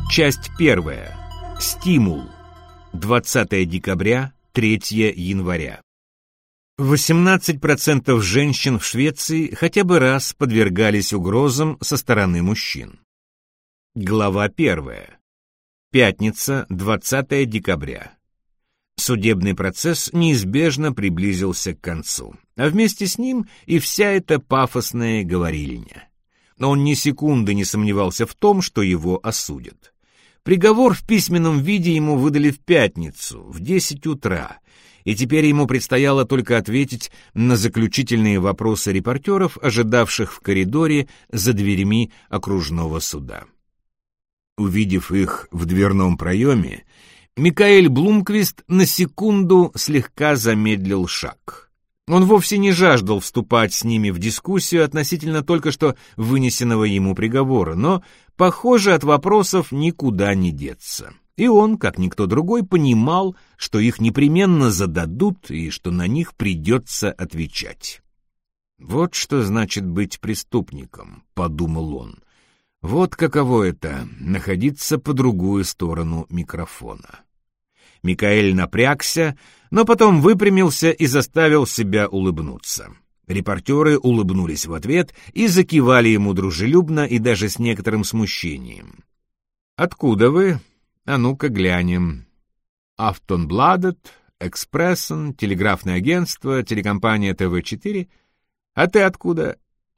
Часть первая. Стимул. 20 декабря, 3 января. 18% женщин в Швеции хотя бы раз подвергались угрозам со стороны мужчин. Глава 1. Пятница, 20 декабря. Судебный процесс неизбежно приблизился к концу, а вместе с ним и вся эта пафосная говорильня. Но он ни секунды не сомневался в том, что его осудят. Приговор в письменном виде ему выдали в пятницу, в 10 утра, и теперь ему предстояло только ответить на заключительные вопросы репортеров, ожидавших в коридоре за дверями окружного суда. Увидев их в дверном проеме, Микаэль Блумквист на секунду слегка замедлил шаг. Он вовсе не жаждал вступать с ними в дискуссию относительно только что вынесенного ему приговора, но, похоже, от вопросов никуда не деться. И он, как никто другой, понимал, что их непременно зададут и что на них придется отвечать. «Вот что значит быть преступником», — подумал он. «Вот каково это — находиться по другую сторону микрофона». Микаэль напрягся, но потом выпрямился и заставил себя улыбнуться. Репортеры улыбнулись в ответ и закивали ему дружелюбно и даже с некоторым смущением. «Откуда вы? А ну-ка глянем. Aftonbladet, Expressen, телеграфное агентство, телекомпания ТВ-4. А ты откуда?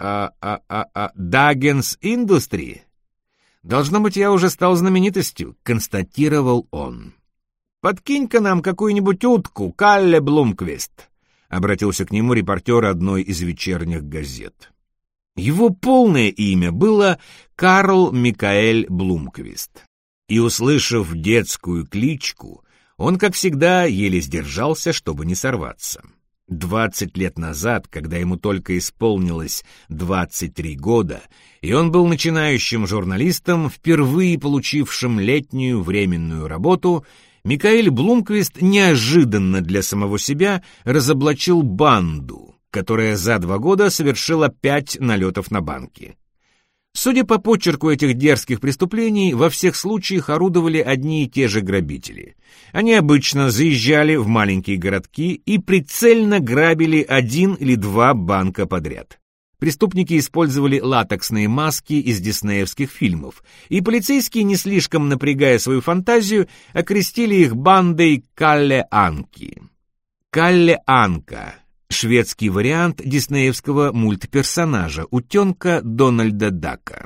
Dagens Industry. Должно быть, я уже стал знаменитостью», — констатировал он. «Подкинь-ка нам какую-нибудь утку, Калле Блумквист», — обратился к нему репортер одной из вечерних газет. Его полное имя было Карл Микаэль Блумквист. И, услышав детскую кличку, он, как всегда, еле сдержался, чтобы не сорваться. 20 лет назад, когда ему только исполнилось 23 года, и он был начинающим журналистом, впервые получившим летнюю временную работу, Микаэль Блумквист неожиданно для самого себя разоблачил банду, которая за 2 года совершила 5 налетов на банки. Судя по почерку этих дерзких преступлений, во всех случаях орудовали одни и те же грабители. Они обычно заезжали в маленькие городки и прицельно грабили 1 или 2 банка подряд. Преступники использовали латексные маски из диснеевских фильмов, и полицейские, не слишком напрягая свою фантазию, окрестили их бандой Калле Анки. Калле Анка — шведский вариант диснеевского мультперсонажа, утенка Дональда Дака.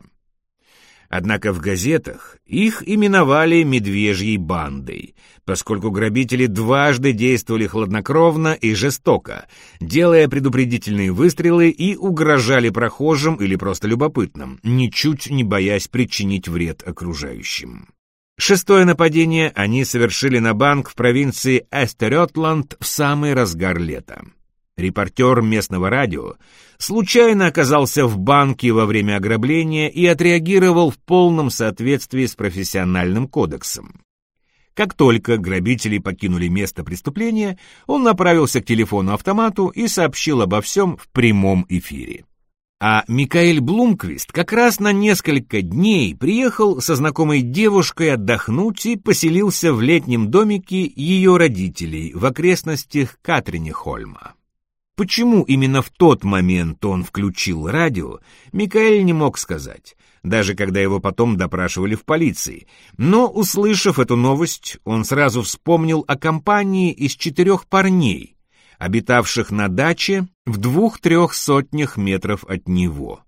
Однако в газетах их именовали «медвежьей бандой», поскольку грабители дважды действовали хладнокровно и жестоко, делая предупредительные выстрелы и угрожали прохожим или просто любопытным, ничуть не боясь причинить вред окружающим. 6-е нападение они совершили на банк в провинции Эстерётланд в самый разгар лета. Репортер местного радио случайно оказался в банке во время ограбления и отреагировал в полном соответствии с профессиональным кодексом. Как только грабители покинули место преступления, он направился к телефону-автомату и сообщил обо всем в прямом эфире. А Микаэль Блумквист как раз на несколько дней приехал со знакомой девушкой отдохнуть и поселился в летнем домике ее родителей в окрестностях Катринехольма. Почему именно в тот момент он включил радио, Микаэль не мог сказать, даже когда его потом допрашивали в полиции. Но, услышав эту новость, он сразу вспомнил о компании из 4 парней, обитавших на даче в 2-3 сотнях метров от него.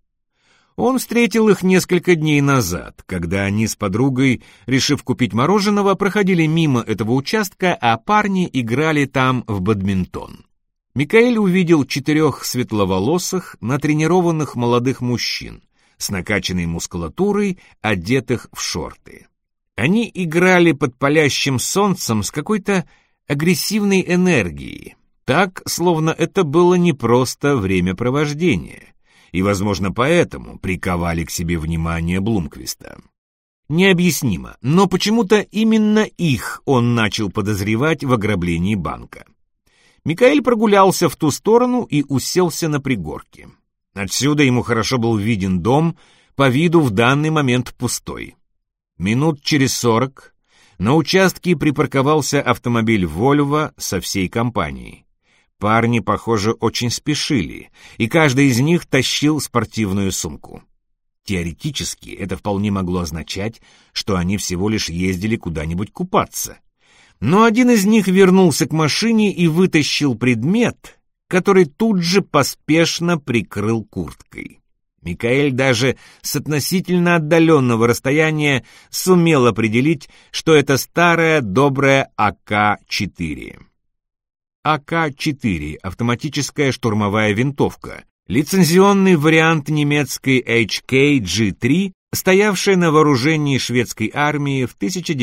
Он встретил их несколько дней назад, когда они с подругой, решив купить мороженого, проходили мимо этого участка, а парни играли там в бадминтон. Микаэль увидел 4 светловолосых, натренированных молодых мужчин с накачанной мускулатурой, одетых в шорты. Они играли под палящим солнцем с какой-то агрессивной энергией, так, словно это было не просто времяпровождение, и, возможно, поэтому приковали к себе внимание Блумквиста. Необъяснимо, но почему-то именно их он начал подозревать в ограблении банка. Микаэль прогулялся в ту сторону и уселся на пригорке. Отсюда ему хорошо был виден дом, по виду в данный момент пустой. Минут через 40 на участке припарковался автомобиль «Вольво» со всей компанией. Парни, похоже, очень спешили, и каждый из них тащил спортивную сумку. Теоретически это вполне могло означать, что они всего лишь ездили куда-нибудь купаться. Но один из них вернулся к машине и вытащил предмет, который тут же поспешно прикрыл курткой. Микаэль даже с относительно отдаленного расстояния сумел определить, что это старая добрая АК-4. АК-4 — автоматическая штурмовая винтовка, лицензионный вариант немецкой HK-G3, стоявшая на вооружении шведской армии в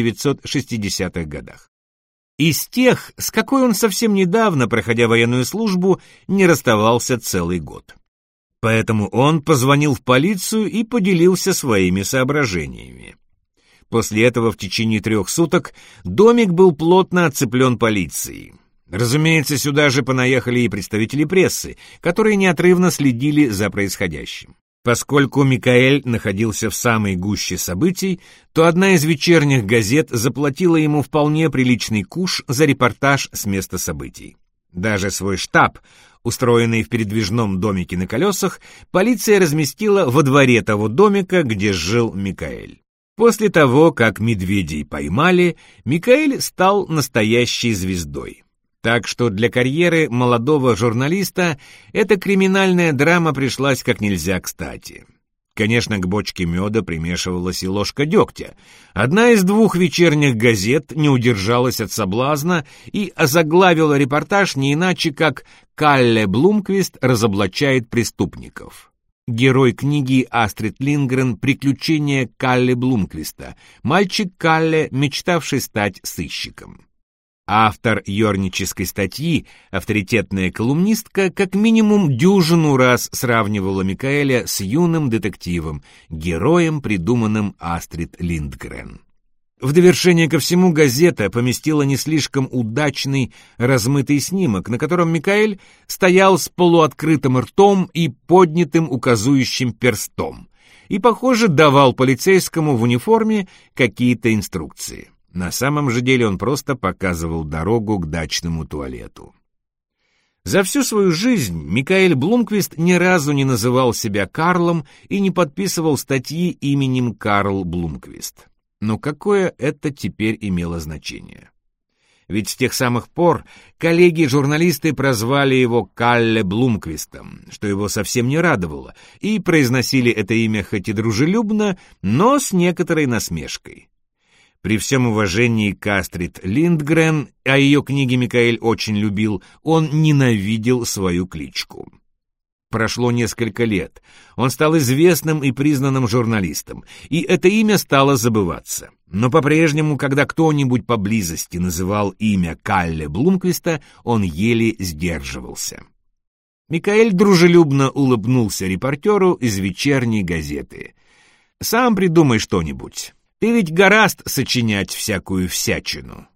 1960-х годах. Из тех, с какой он совсем недавно, проходя военную службу, не расставался целый год. Поэтому он позвонил в полицию и поделился своими соображениями. После этого в течение 3 суток домик был плотно оцеплен полицией. Разумеется, сюда же понаехали и представители прессы, которые неотрывно следили за происходящим. Поскольку Микаэль находился в самой гуще событий, то одна из вечерних газет заплатила ему вполне приличный куш за репортаж с места событий. Даже свой штаб, устроенный в передвижном домике на колесах, полиция разместила во дворе того домика, где жил Микаэль. После того, как медведей поймали, Микаэль стал настоящей звездой. Так что для карьеры молодого журналиста эта криминальная драма пришлась как нельзя кстати. Конечно, к бочке меда примешивалась и ложка дегтя. Одна из 2 вечерних газет не удержалась от соблазна и озаглавила репортаж не иначе, как «Калле Блумквист разоблачает преступников». Герой книги Астрид Линдгрен «Приключения Калле Блумквиста», мальчик Калле, мечтавший стать сыщиком. Автор ёрнической статьи, авторитетная колумнистка, как минимум дюжину раз сравнивала Микаэля с юным детективом, героем, придуманным Астрид Линдгрен. В довершение ко всему газета поместила не слишком удачный размытый снимок, на котором Микаэль стоял с полуоткрытым ртом и поднятым указующим перстом, и, похоже, давал полицейскому в униформе какие-то инструкции. На самом же деле он просто показывал дорогу к дачному туалету. За всю свою жизнь Микаэль Блумквист ни разу не называл себя Карлом и не подписывал статьи именем Карл Блумквист. Но какое это теперь имело значение? Ведь с тех самых пор коллеги-журналисты прозвали его Калле Блумквистом, что его совсем не радовало, и произносили это имя хоть и дружелюбно, но с некоторой насмешкой. При всем уважении к Астрид Линдгрен, а ее книги Микаэль очень любил, он ненавидел свою кличку. Прошло несколько лет, он стал известным и признанным журналистом, и это имя стало забываться. Но по-прежнему, когда кто-нибудь поблизости называл имя Калле Блумквиста, он еле сдерживался. Микаэль дружелюбно улыбнулся репортеру из вечерней газеты. «Сам придумай что-нибудь. Ты ведь гораст сочинять всякую всячину».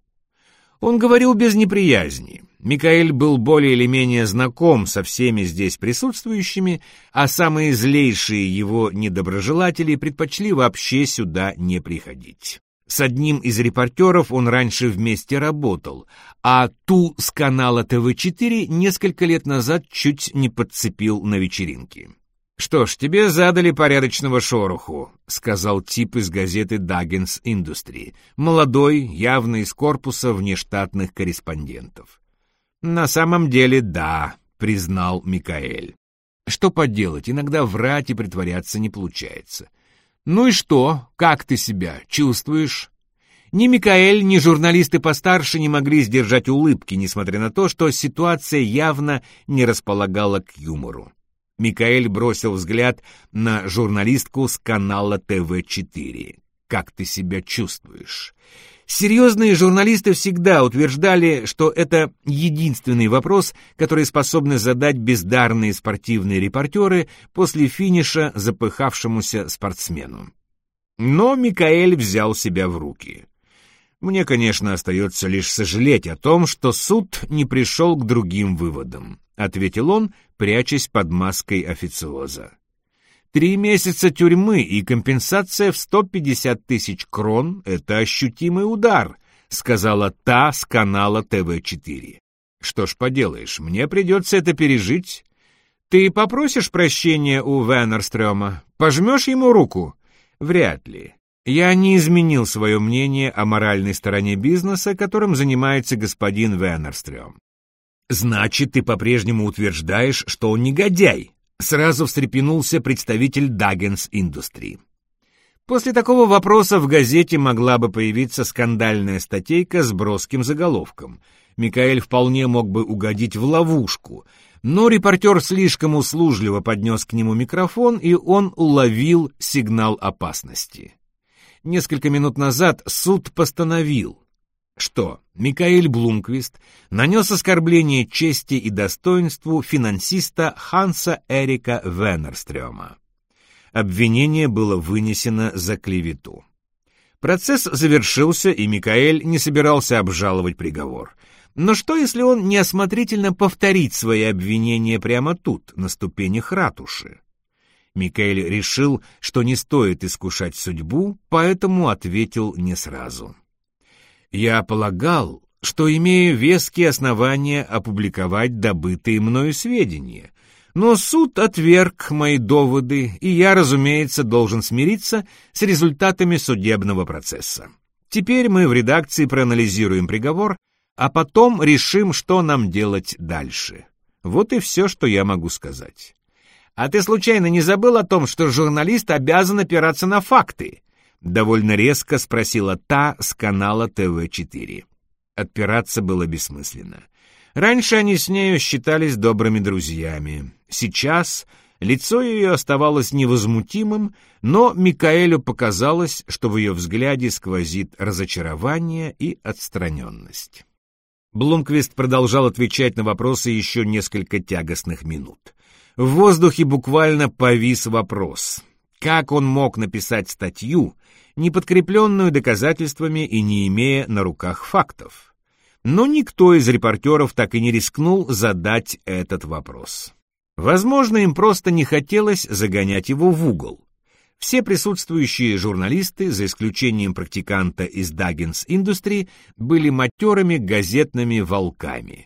Он говорил без неприязни. Микаэль был более или менее знаком со всеми здесь присутствующими, а самые злейшие его недоброжелатели предпочли вообще сюда не приходить. С одним из репортеров он раньше вместе работал, а ту с канала ТВ-4 несколько лет назад чуть не подцепил на вечеринке. «Что ж, тебе задали порядочного шороху», — сказал тип из газеты «Dagens Industry», молодой, явно из корпуса внештатных корреспондентов. «На самом деле, да», — признал Микаэль. «Что поделать, иногда врать и притворяться не получается». «Ну и что? Как ты себя чувствуешь?» Ни Микаэль, ни журналисты постарше не могли сдержать улыбки, несмотря на то, что ситуация явно не располагала к юмору. Микаэль бросил взгляд на журналистку с канала ТВ-4. «Как ты себя чувствуешь?» Серьезные журналисты всегда утверждали, что это единственный вопрос, который способны задать бездарные спортивные репортеры после финиша запыхавшемуся спортсмену. Но Микаэль взял себя в руки. «Мне, конечно, остается лишь сожалеть о том, что суд не пришел к другим выводам», — ответил он, прячась под маской официоза. 3 месяца тюрьмы и компенсация в 150 тысяч крон — это ощутимый удар, сказала та с канала ТВ4. Что ж поделаешь, мне придется это пережить. Ты попросишь прощения у Венерстрёма? Пожмешь ему руку? Вряд ли. Я не изменил свое мнение о моральной стороне бизнеса, которым занимается господин Венерстрём. Значит, ты по-прежнему утверждаешь, что он негодяй? Сразу встрепенулся представитель Dagens Industry. После такого вопроса в газете могла бы появиться скандальная статейка с броским заголовком. Микаэль вполне мог бы угодить в ловушку, но репортер слишком услужливо поднес к нему микрофон, и он уловил сигнал опасности. Несколько минут назад суд постановил, что Микаэль Блумквист нанес оскорбление чести и достоинству финансиста Ханса Эрика Венерстрёма. Обвинение было вынесено за клевету. Процесс завершился, и Микаэль не собирался обжаловать приговор. Но что, если он неосмотрительно повторит свои обвинения прямо тут, на ступенях ратуши? Микаэль решил, что не стоит искушать судьбу, поэтому ответил не сразу. «Я полагал, что имею веские основания опубликовать добытые мною сведения, но суд отверг мои доводы, и я, разумеется, должен смириться с результатами судебного процесса. Теперь мы в редакции проанализируем приговор, а потом решим, что нам делать дальше. Вот и все, что я могу сказать». «А ты случайно не забыл о том, что журналист обязан опираться на факты?» — довольно резко спросила та с канала ТВ4. Отпираться было бессмысленно. Раньше они с нею считались добрыми друзьями. Сейчас лицо ее оставалось невозмутимым, но Микаэлю показалось, что в ее взгляде сквозит разочарование и отстраненность. Блумквист продолжал отвечать на вопросы еще несколько тягостных минут. В воздухе буквально повис вопрос. Как он мог написать статью, не подкрепленную доказательствами и не имея на руках фактов? Но никто из репортеров так и не рискнул задать этот вопрос. Возможно, им просто не хотелось загонять его в угол. Все присутствующие журналисты, за исключением практиканта из Dagens Industry, были матерыми газетными волками.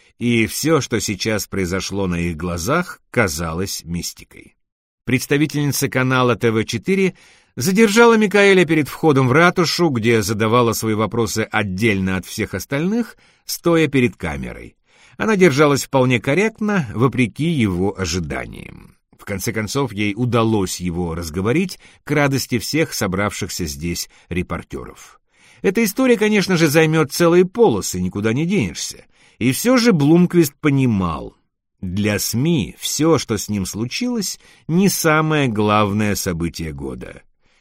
И все, что сейчас произошло на их глазах, казалось мистикой. Представительница канала ТВ4 задержала Микаэля перед входом в ратушу, где задавала свои вопросы отдельно от всех остальных, стоя перед камерой. Она держалась вполне корректно, вопреки его ожиданиям. В конце концов, ей удалось его разговорить к радости всех собравшихся здесь репортеров. Эта история, конечно же, займет целые полосы, никуда не денешься. И все же Блумквист понимал, для СМИ все, что с ним случилось, не самое главное событие года.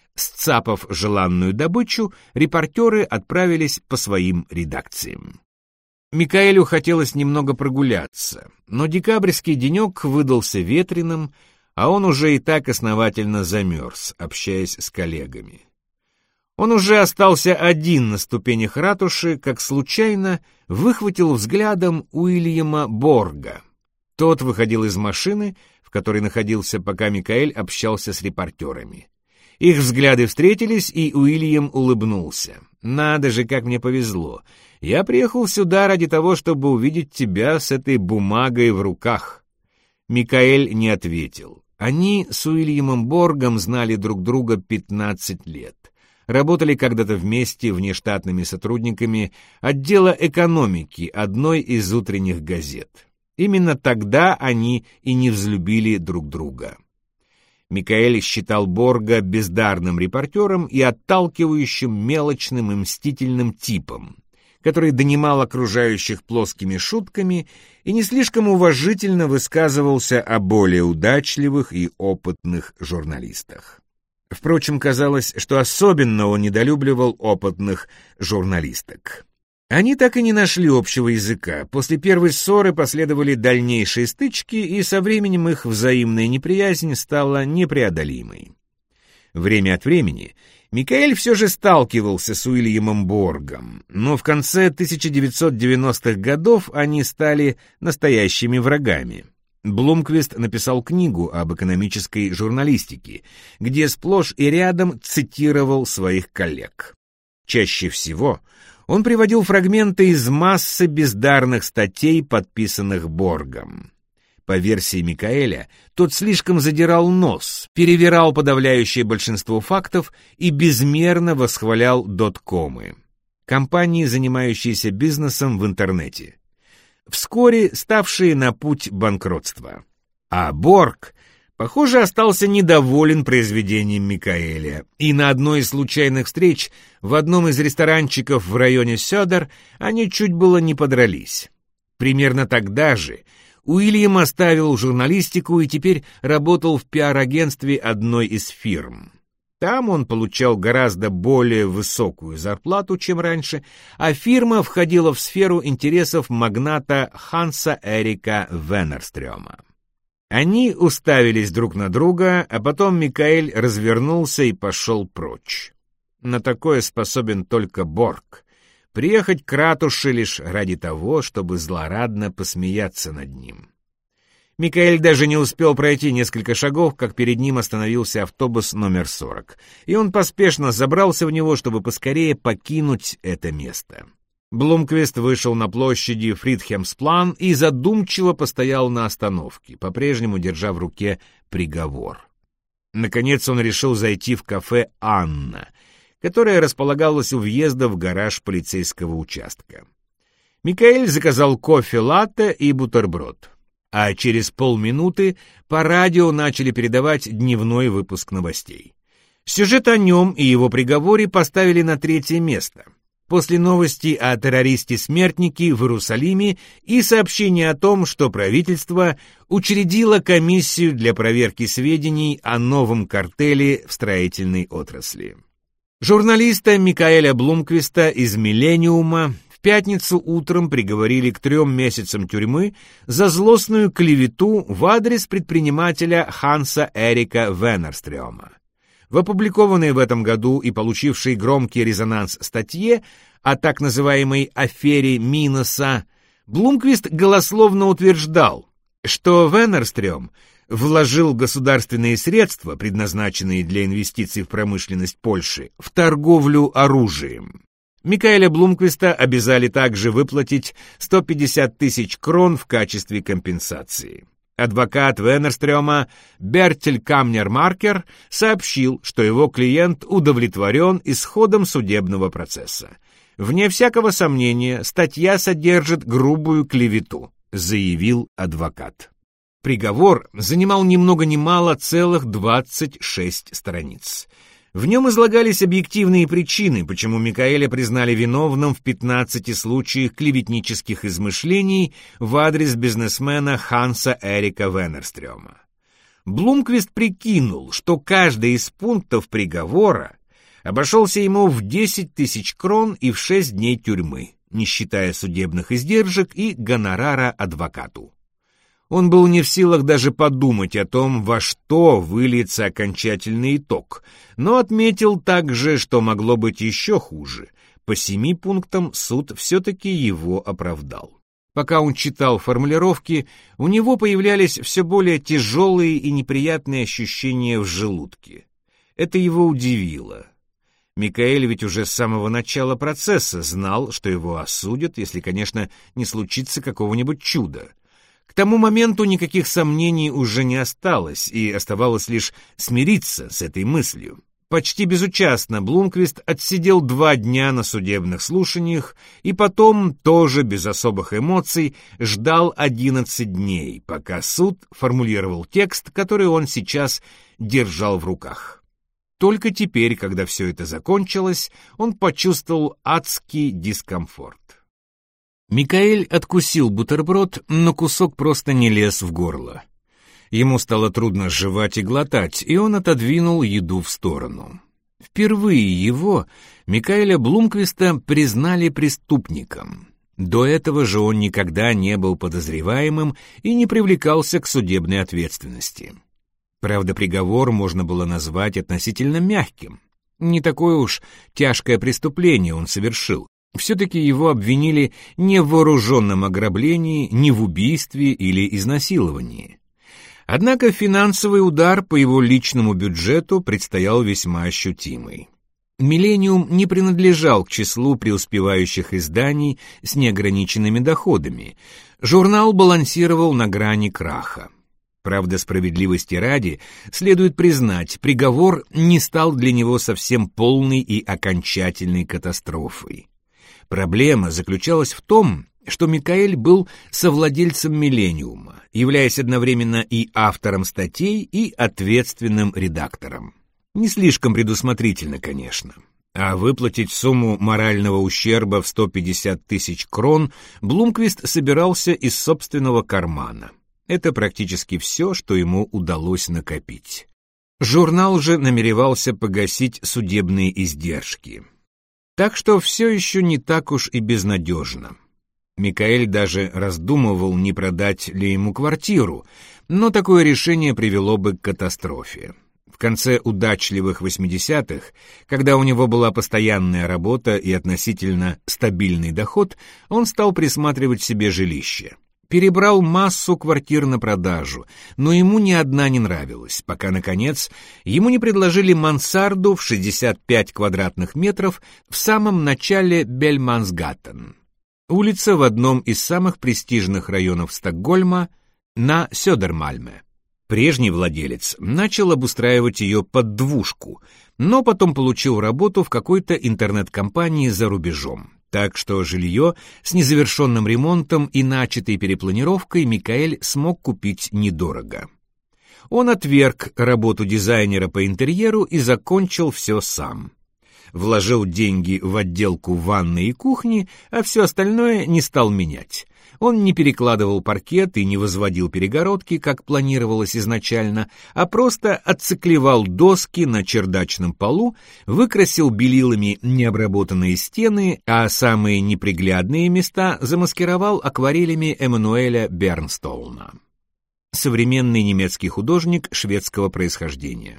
Сцапав желанную добычу, репортеры отправились по своим редакциям. Микаэлю хотелось немного прогуляться, но декабрьский денек выдался ветреным, а он уже и так основательно замерз, общаясь с коллегами. Он уже остался один на ступенях ратуши, как случайно выхватил взглядом Уильяма Борга. Тот выходил из машины, в которой находился, пока Микаэль общался с репортерами. Их взгляды встретились, и Уильям улыбнулся. «Надо же, как мне повезло! Я приехал сюда ради того, чтобы увидеть тебя с этой бумагой в руках». Микаэль не ответил. Они с Уильямом Боргом знали друг друга 15 лет. Работали когда-то вместе внештатными сотрудниками отдела экономики одной из утренних газет. Именно тогда они и не взлюбили друг друга. Микаэль считал Борга бездарным репортером и отталкивающим мелочным и мстительным типом, который донимал окружающих плоскими шутками и не слишком уважительно высказывался о более удачливых и опытных журналистах. Впрочем, казалось, что особенно он недолюбливал опытных журналисток. Они так и не нашли общего языка. После первой ссоры последовали дальнейшие стычки, и со временем их взаимная неприязнь стала непреодолимой. Время от времени Микаэль все же сталкивался с Уильямом Боргом, но в конце 1990-х годов они стали настоящими врагами. Блумквист написал книгу об экономической журналистике, где сплошь и рядом цитировал своих коллег. Чаще всего он приводил фрагменты из массы бездарных статей, подписанных Боргом. По версии Микаэля, тот слишком задирал нос, перевирал подавляющее большинство фактов и безмерно восхвалял доткомы, компании, занимающиеся бизнесом в интернете, вскоре ставшие на путь банкротства. А Борг, похоже, остался недоволен произведением Микаэля, и на одной из случайных встреч в одном из ресторанчиков в районе Сёдер они чуть было не подрались. Примерно тогда же Уильям оставил журналистику и теперь работал в пиар-агентстве одной из фирм. Там он получал гораздо более высокую зарплату, чем раньше, а фирма входила в сферу интересов магната Ханса Эрика Венерстрёма. Они уставились друг на друга, а потом Микаэль развернулся и пошел прочь. На такое способен только Борг. Приехать к ратуше лишь ради того, чтобы злорадно посмеяться над ним. Микаэль даже не успел пройти несколько шагов, как перед ним остановился автобус номер 40, и он поспешно забрался в него, чтобы поскорее покинуть это место. Блумквист вышел на площади Фридхемсплан и задумчиво постоял на остановке, по-прежнему держа в руке приговор. Наконец он решил зайти в кафе «Анна», которая располагалась у въезда в гараж полицейского участка. Микаэль заказал кофе-латте и бутерброд, а через полминуты по радио начали передавать дневной выпуск новостей. Сюжет о нем и его приговоре поставили на 3-е место, после новости о террористе-смертнике в Иерусалиме и сообщения о том, что правительство учредило комиссию для проверки сведений о новом картеле в строительной отрасли. Журналиста Микаэля Блумквиста из «Миллениума» в пятницу утром приговорили к 3 месяцам тюрьмы за злостную клевету в адрес предпринимателя Ханса Эрика Венерстрёма. В опубликованной в этом году и получившей громкий резонанс статье о так называемой «афере Миноса» Блумквист голословно утверждал, что Венерстрём вложил государственные средства, предназначенные для инвестиций в промышленность Польши, в торговлю оружием. Микаэля Блумквиста обязали также выплатить 150 тысяч крон в качестве компенсации. Адвокат Венерстрёма Бертель Камнер-Маркер сообщил, что его клиент удовлетворен исходом судебного процесса. Вне всякого сомнения, статья содержит грубую клевету, заявил адвокат. Приговор занимал ни много ни мало целых 26 страниц. В нем излагались объективные причины, почему Микаэля признали виновным в 15 случаях клеветнических измышлений в адрес бизнесмена Ханса Эрика Венерстрёма. Блумквист прикинул, что каждый из пунктов приговора обошелся ему в 10 тысяч крон и в 6 дней тюрьмы, не считая судебных издержек и гонорара адвокату. Он был не в силах даже подумать о том, во что выльется окончательный итог, но отметил также, что могло быть еще хуже. По 7 пунктам суд все-таки его оправдал. Пока он читал формулировки, у него появлялись все более тяжелые и неприятные ощущения в желудке. Это его удивило. Микаэль ведь уже с самого начала процесса знал, что его осудят, если, конечно, не случится какого-нибудь чуда. К тому моменту никаких сомнений уже не осталось, и оставалось лишь смириться с этой мыслью. Почти безучастно Блумквист отсидел 2 дня на судебных слушаниях и потом, тоже без особых эмоций, ждал 11 дней, пока суд формулировал текст, который он сейчас держал в руках. Только теперь, когда все это закончилось, он почувствовал адский дискомфорт. Микаэль откусил бутерброд, но кусок просто не лез в горло. Ему стало трудно жевать и глотать, и он отодвинул еду в сторону. Впервые его, Микаэля Блумквиста, признали преступником. До этого же он никогда не был подозреваемым и не привлекался к судебной ответственности. Правда, приговор можно было назвать относительно мягким. Не такое уж тяжкое преступление он совершил. Все-таки его обвинили не в вооруженном ограблении, не в убийстве или изнасиловании. Однако финансовый удар по его личному бюджету предстоял весьма ощутимый. «Миллениум» не принадлежал к числу преуспевающих изданий с неограниченными доходами. Журнал балансировал на грани краха. Правда, справедливости ради, следует признать, приговор не стал для него совсем полной и окончательной катастрофой. Проблема заключалась в том, что Микаэль был совладельцем «Миллениума», являясь одновременно и автором статей, и ответственным редактором. Не слишком предусмотрительно, конечно. А выплатить сумму морального ущерба в 150 тысяч крон Блумквист собирался из собственного кармана. Это практически все, что ему удалось накопить. Журнал же намеревался погасить судебные издержки. Так что все еще не так уж и безнадежно. Микаэль даже раздумывал, не продать ли ему квартиру, но такое решение привело бы к катастрофе. В конце удачливых 80-х, когда у него была постоянная работа и относительно стабильный доход, он стал присматривать себе жилище. Перебрал массу квартир на продажу, но ему ни одна не нравилась, пока, наконец, ему не предложили мансарду в 65 квадратных метров в самом начале Бельмансгаттен. Улица в одном из самых престижных районов Стокгольма на Södermalm. Прежний владелец начал обустраивать ее под двушку, но потом получил работу в какой-то интернет-компании за рубежом. Так что жилье с незавершенным ремонтом и начатой перепланировкой Микаэль смог купить недорого. Он отверг работу дизайнера по интерьеру и закончил все сам. Вложил деньги в отделку ванной и кухни, а все остальное не стал менять. Он не перекладывал паркет и не возводил перегородки, как планировалось изначально, а просто отциклевал доски на чердачном полу, выкрасил белилами необработанные стены, а самые неприглядные места замаскировал акварелями Эммануэля Бернстоуна. Современный немецкий художник шведского происхождения.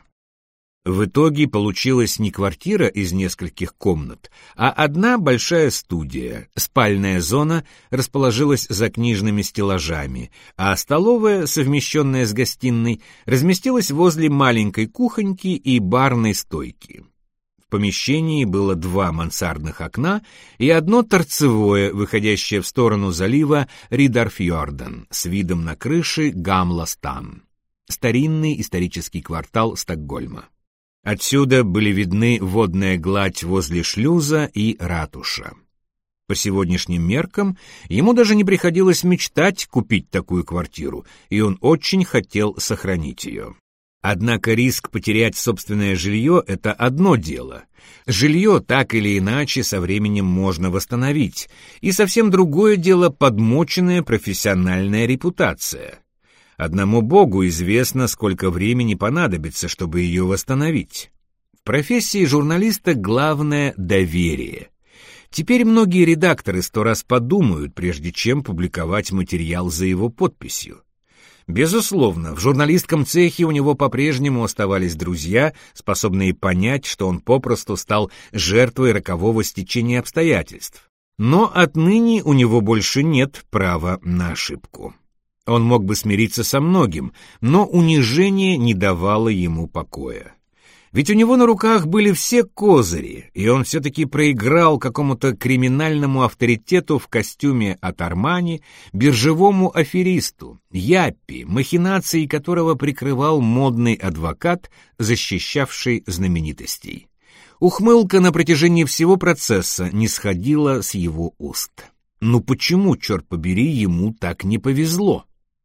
В итоге получилась не квартира из нескольких комнат, а одна большая студия. Спальная зона расположилась за книжными стеллажами, а столовая, совмещенная с гостиной, разместилась возле маленькой кухоньки и барной стойки. В помещении было 2 мансардных окна и одно торцевое, выходящее в сторону залива Ридарфьорден с видом на крыши Гамла-Стан, старинный исторический квартал Стокгольма. Отсюда были видны водная гладь возле шлюза и ратуша. По сегодняшним меркам ему даже не приходилось мечтать купить такую квартиру, и он очень хотел сохранить ее. Однако риск потерять собственное жилье — это одно дело. Жилье так или иначе со временем можно восстановить, и совсем другое дело подмоченная профессиональная репутация. Одному Богу известно, сколько времени понадобится, чтобы ее восстановить. В профессии журналиста главное — доверие. Теперь многие редакторы 100 раз подумают, прежде чем публиковать материал за его подписью. Безусловно, в журналистском цехе у него по-прежнему оставались друзья, способные понять, что он попросту стал жертвой рокового стечения обстоятельств. Но отныне у него больше нет права на ошибку. Он мог бы смириться со многим, но унижение не давало ему покоя. Ведь у него на руках были все козыри, и он все-таки проиграл какому-то криминальному авторитету в костюме от Армани, биржевому аферисту, яппи, махинации которого прикрывал модный адвокат, защищавший знаменитостей. Ухмылка на протяжении всего процесса не сходила с его уст. Ну почему, черт побери, ему так не повезло?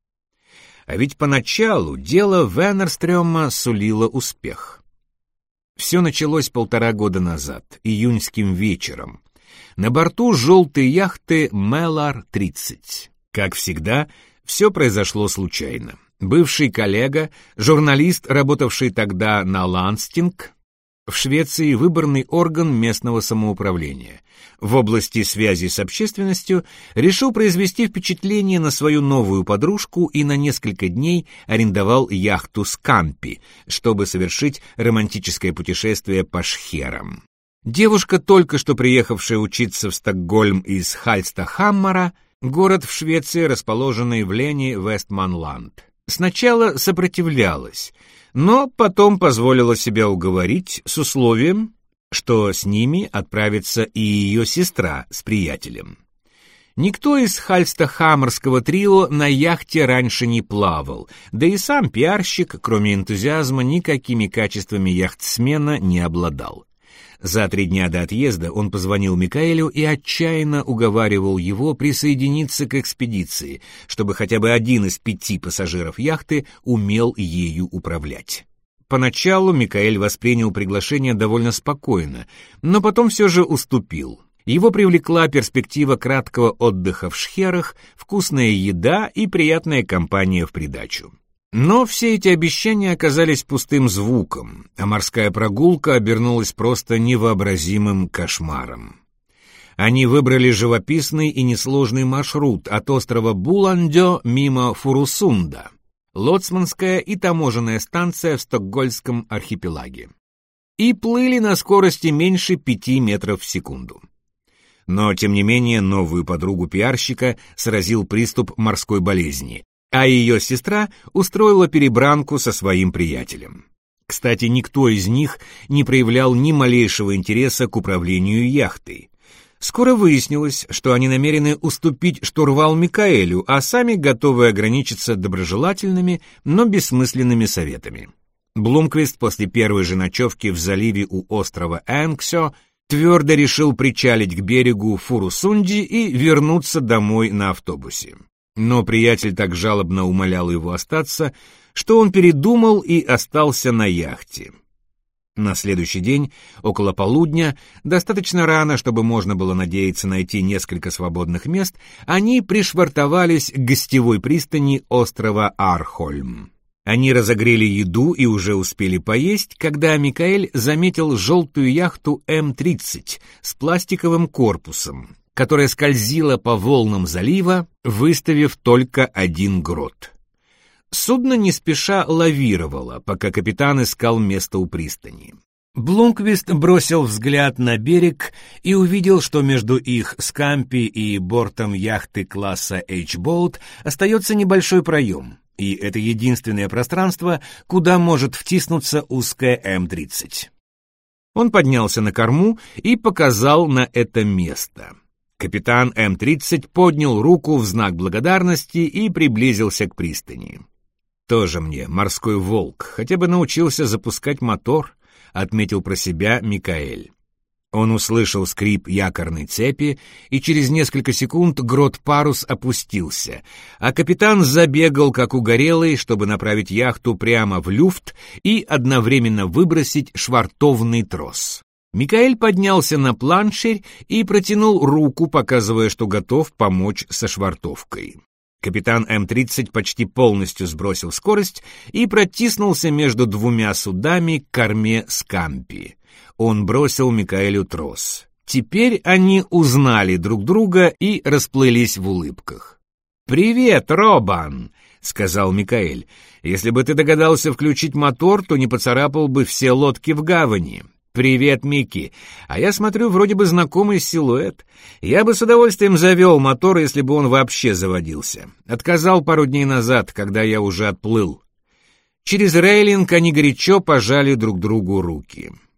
А ведь поначалу дело Венерстрёма сулило успех. Все началось 1,5 года назад, июньским вечером, на борту желтой яхты «Мэлар-30». Как всегда, все произошло случайно. Бывший коллега, журналист, работавший тогда на Ланстинг, в Швеции выборный орган местного самоуправления, в области связи с общественностью, решил произвести впечатление на свою новую подружку и на несколько дней арендовал яхту «Скампи», чтобы совершить романтическое путешествие по шхерам. Девушка, только что приехавшая учиться в Стокгольм из Хальстахаммара, город в Швеции, расположенный в Лени Вестманланд, сначала сопротивлялась, но потом позволила себя уговорить с условием, что с ними отправится и ее сестра с приятелем. Никто из хальстахаммарского трио на яхте раньше не плавал, да и сам пиарщик, кроме энтузиазма, никакими качествами яхтсмена не обладал. За 3 дня до отъезда он позвонил Микаэлю и отчаянно уговаривал его присоединиться к экспедиции, чтобы хотя бы один из 5 пассажиров яхты умел ею управлять. Поначалу Микаэль воспринял приглашение довольно спокойно, но потом все же уступил. Его привлекла перспектива краткого отдыха в шхерах, вкусная еда и приятная компания в придачу. Но все эти обещания оказались пустым звуком, а морская прогулка обернулась просто невообразимым кошмаром. Они выбрали живописный и несложный маршрут от острова Буландё мимо Фурусунда, лоцманская и таможенная станция в Стокгольмском архипелаге, и плыли на скорости меньше 5 метров в секунду. Но, тем не менее, новую подругу пиарщика сразил приступ морской болезни, а ее сестра устроила перебранку со своим приятелем. Кстати, никто из них не проявлял ни малейшего интереса к управлению яхтой. Скоро выяснилось, что они намерены уступить штурвал Микаэлю, а сами готовы ограничиться доброжелательными, но бессмысленными советами. Блумквист после первой же ночевки в заливе у острова Энксё твердо решил причалить к берегу Фурусунди и вернуться домой на автобусе. Но приятель так жалобно умолял его остаться, что он передумал и остался на яхте. На следующий день, около полудня, достаточно рано, чтобы можно было надеяться найти несколько свободных мест, они пришвартовались к гостевой пристани острова Архольм. Они разогрели еду и уже успели поесть, когда Микаэль заметил желтую яхту М-30 с пластиковым корпусом, которая скользила по волнам залива, выставив только один грот. Судно не спеша лавировало, пока капитан искал место у пристани. Блумквист бросил взгляд на берег и увидел, что между их скампи и бортом яхты класса H-Boat остается небольшой проем, и это единственное пространство, куда может втиснуться узкая М-30. Он поднялся на корму и показал на это место. Капитан М-30 поднял руку в знак благодарности и приблизился к пристани. «Тоже мне морской волк, хотя бы научился запускать мотор», — отметил про себя Микаэль. Он услышал скрип якорной цепи, и через несколько секунд грот-парус опустился, а капитан забегал, как угорелый, чтобы направить яхту прямо в люфт и одновременно выбросить швартовный трос. Микаэль поднялся на планширь и протянул руку, показывая, что готов помочь со швартовкой. Капитан М-30 почти полностью сбросил скорость и протиснулся между 2 судами к корме скампи. Он бросил Микаэлю трос. Теперь они узнали друг друга и расплылись в улыбках. «Привет, Робан!» — сказал Микаэль. «Если бы ты догадался включить мотор, то не поцарапал бы все лодки в гавани. «Привет, Микки. А я смотрю, вроде бы знакомый силуэт. Я бы с удовольствием завел мотор, если бы он вообще заводился. Отказал пару дней назад, когда я уже отплыл». Через рейлинг они горячо пожали друг другу руки.